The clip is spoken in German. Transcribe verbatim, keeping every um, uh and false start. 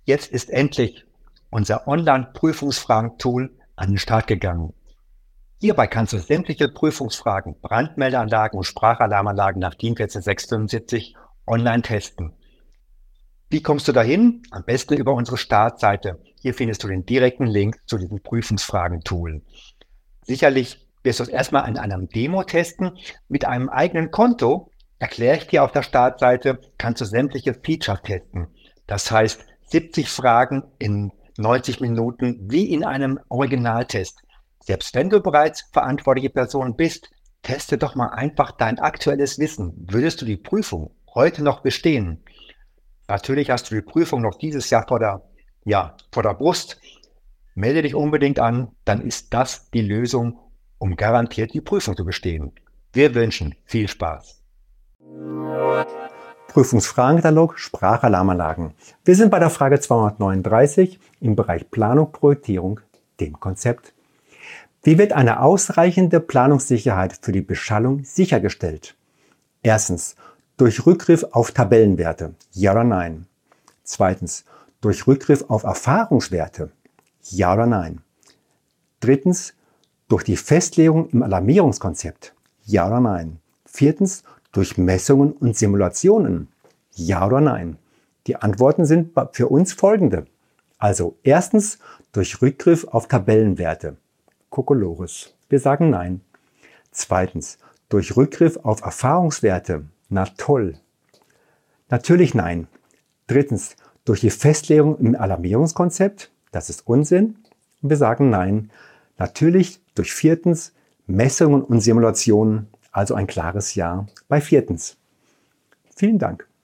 Jetzt ist endlich unser Online-Prüfungsfragen-Tool an den Start gegangen. Hierbei kannst du sämtliche Prüfungsfragen, Brandmeldeanlagen und Sprachalarmanlagen nach DIN eins vier sechs fünf online testen. Wie kommst du dahin? Am besten über unsere Startseite. Hier findest du den direkten Link zu diesem Prüfungsfragen-Tool. Sicherlich wirst du es erstmal in einem Demo testen. Mit einem eigenen Konto, erkläre ich dir auf der Startseite, kannst du sämtliche Features testen. Das heißt, siebzig Fragen in neunzig Minuten wie in einem Originaltest. Selbst wenn du bereits verantwortliche Person bist, teste doch mal einfach dein aktuelles Wissen. Würdest du die Prüfung heute noch bestehen? Natürlich hast du die Prüfung noch dieses Jahr vor der, ja, vor der Brust. Melde dich unbedingt an, dann ist das die Lösung, um garantiert die Prüfung zu bestehen. Wir wünschen viel Spaß. Prüfungsfragenkatalog Sprachalarmanlagen. Wir sind bei der Frage zweihundertneununddreißig im Bereich Planung, Projektierung, dem Konzept. Wie wird eine ausreichende Planungssicherheit für die Beschallung sichergestellt? Erstens, durch Rückgriff auf Tabellenwerte. Ja oder nein? Zweitens, durch Rückgriff auf Erfahrungswerte. Ja oder nein? Drittens, durch die Festlegung im Alarmierungskonzept. Ja oder nein? Viertens, durch Messungen und Simulationen. Ja oder nein? Die Antworten sind für uns folgende. Also erstens, durch Rückgriff auf Tabellenwerte. Kokolores. Wir sagen nein. Zweitens, durch Rückgriff auf Erfahrungswerte. Na toll. Natürlich nein. Drittens, durch die Festlegung im Alarmierungskonzept. Das ist Unsinn. Und wir sagen nein. Natürlich durch viertens, Messungen und Simulationen. Also ein klares Ja bei viertens. Vielen Dank.